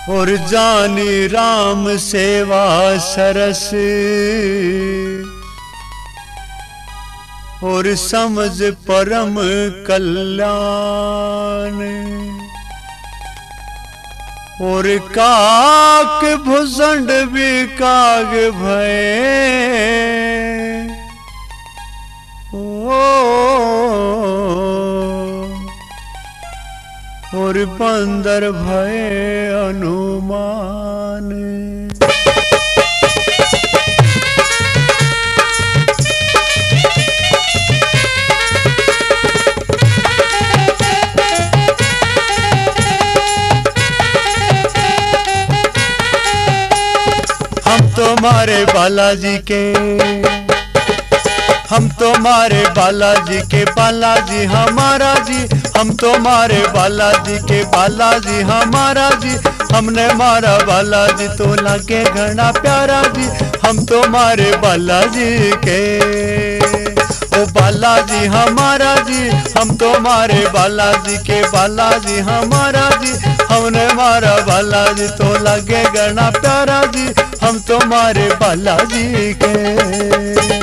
और जानी राम सेवा सरस, और समझ परम कल्याण। और काक भुजंड भी काग भय, और बंदर भय अनुमान। हम तुम्हारे बालाजी के, हम तुम्हारे बालाजी के बालाजी हमारा जी, हम तुम्हारे बालाजी के बालाजी हमारा जी। हमने मारा बालाजी तो लगे घना प्यारा जी, हम तुम्हारे बालाजी के। ओ बालाजी हमारा जी, हम तुम्हारे बालाजी के बालाजी हमारा जी। हमने मारा बालाजी तो लगे घना प्यारा जी, हम तुम्हारे बालाजी के।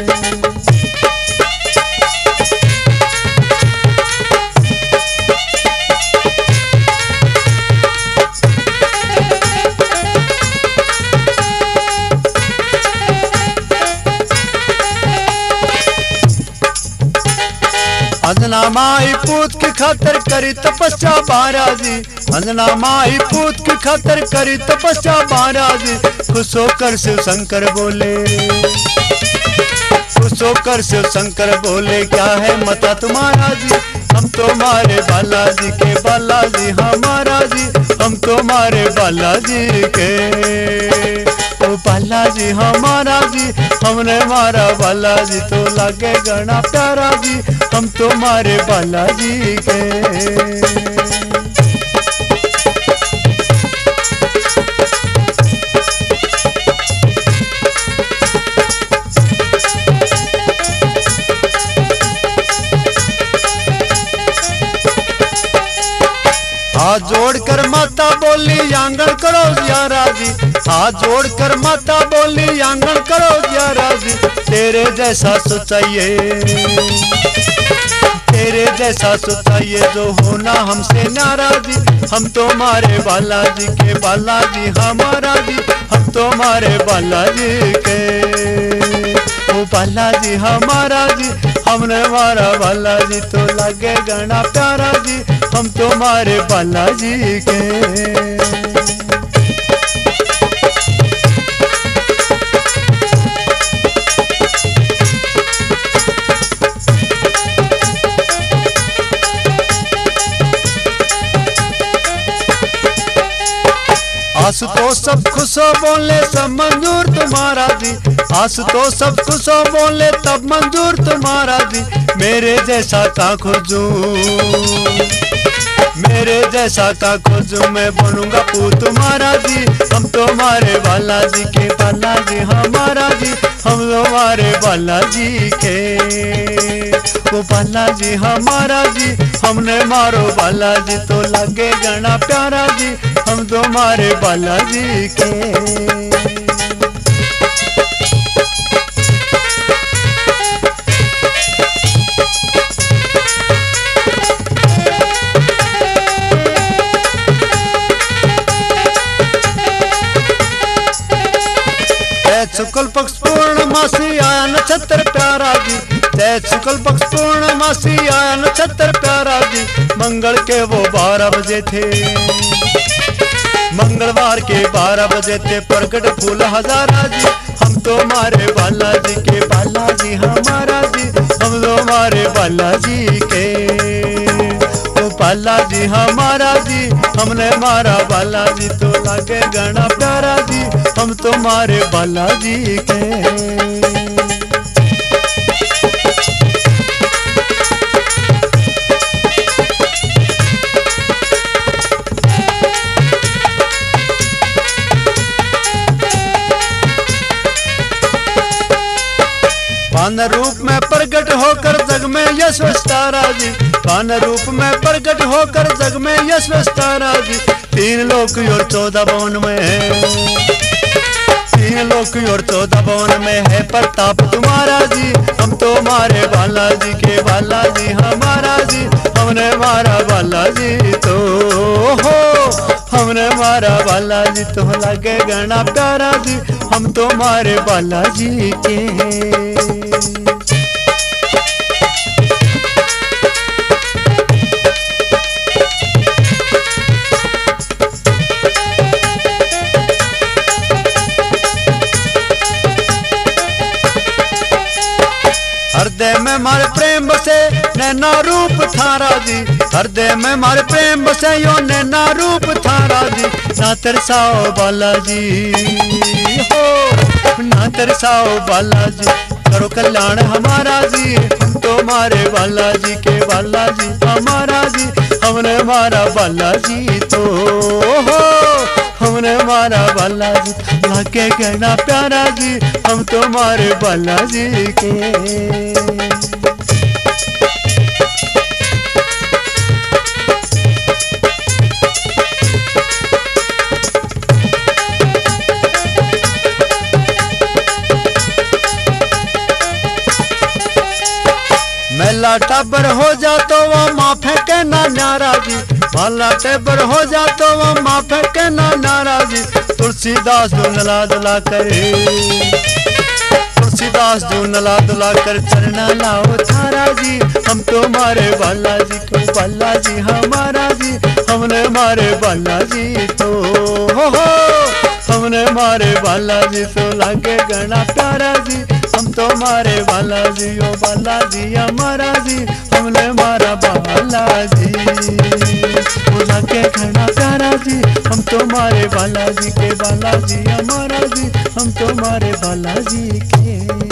अंजना माई पूत की खातर करी तपस्या महाराजी, अंजना माई पूत की खातर करी तपस्या महाराजी। खुश होकर शिव शंकर बोले, खुश होकर शिव शंकर बोले क्या है मता तुम्हारा जी। हम तुम्हारे बालाजी के बालाजी हमारा जी, हम तुम्हारे बालाजी के। ओ बालाजी हमारा जी, हमने मारा बालाजी तो लगे घना प्यारा जी, हम तुम्हारे बालाजी के। हाथ जोड़कर माता बोली आंगन करो जियारा जी, हाथ जोड़कर माता बोली आंगन करो जियारा जी। तेरे जैसा सोचाइए, तेरे जैसा सोचाइए जो होना हमसे नाराजी। हम तुम्हारे बालाजी के बालाजी हमारा जी, हम तुम्हारे बालाजी के। ओ बालाजी हमारा जी, हमने मारा बालाजी तो लगे घना प्यारा जी, हम तुम्हारे बालाजी के। आस तो सब खुशो बोले सब मंजूर तुम्हारा जी, आस तो सब खुशो बोले तब मंजूर तुम्हारा जी। मेरे जैसा का खोजू, मेरे जैसा का खोजू मैं बनूंगा पू तुम्हारा जी। हम तुम्हारे बालाजी के बालाजी हमारा जी, हम तुम्हारे बालाजी के। वो बालाजी हमारा जी, हमने मारो बालाजी तो लगे घना प्यारा जी, हम तुम्हारे बालाजी के। शुक्ल पक्ष पूर्णमासी आया नक्षत्र प्यारा जी, तय शुक्ल पक्ष पूर्णमासी आया नक्षत्र प्यारा जी। मंगल के वो 12 बजे थे, मंगलवार के 12 बजे थे प्रकट फूल हजारा जी। हम तुम्हारे बालाजी के बालाजी हमारा जी, हम तुम्हारे बालाजी के। ओ बालाजी हमारा जी, हमने मारा बालाजी तो लगे घना प्यारा जी, हम तुम्हारे बालाजी के। पान रूप में प्रकट होकर जग में यश तारा जी, भगवान रूप में प्रकट होकर जग में यश तारा जी। 3 लोक और 14 भवन में है, 3 लोक और 14 भवन में है प्रताप तुम्हारा जी। हम तो मारे बालाजी के बालाजी हमारा जी, हमने मारा बालाजी तो हो, हमने मारा बालाजी तो लगे घना प्यारा जी। हम तो मारे बालाजी के। हृदय में मारे प्रेम बसे नैना रूप थारा जी, हृदय में मारे प्रेम बसे यो नैना रूप थारा जी। ना तरसाओ बालाजी हो, ना तरसाओ बालाजी, करो कल्याण हमारा जी। हम तो मारे बालाजी के बालाजी हमारा जी, हमने मारा बालाजी तो हो, हमने मारा बालाजी लागे कहना प्यारा जी। हम तो मारे बालाजी के। मेला टबर हो जा तो वो माँ फेंके ना नारा जी, माला टेबर हो जा तो वो माँ फेंके ना नारा जी। तुलसीदास जो नला दुला करे, तुलसीदास जो नला दुला कर चरना लाओ थारा जी। हम तो मारे बालाजी को बालाजी हमारा जी, हमने मारे बालाजी तो हो, हमने मारे बालाजी तो लागे घना प्यारा जी। हम तो मारे बालाजी ओ बालाजी हमारा जी, हमने मारा बालाजी ओ लागे घना प्यारा जी। हम तो मारे बालाजी के बालाजी हमारा जी, हम तो मारे बालाजी के।